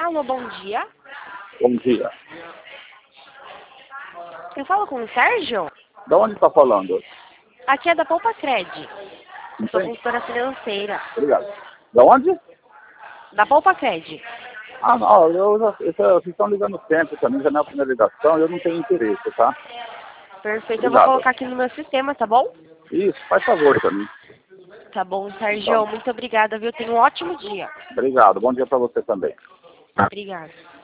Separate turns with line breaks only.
Alô, bom dia.
Bom dia.
Eu falo com o Sérgio?
Da onde está falando?
Aqui é da Poupa Cred.
Não
Sou
tem?
consultora financeira.
Obrigado. Da onde?
Da Poupa Cred.
Ah, não, vocês estão ligando sempre também, já não é a primeira ligação, eu não tenho interesse, tá?
Perfeito, eu vou
Obrigado.
colocar aqui no meu sistema, tá bom?
Isso, faz favor também.
Tá bom, Sérgio.
Então,
Muito obrigada, viu? Tenha um ótimo dia.
obrigado. Bom dia para você também.
Obrigada.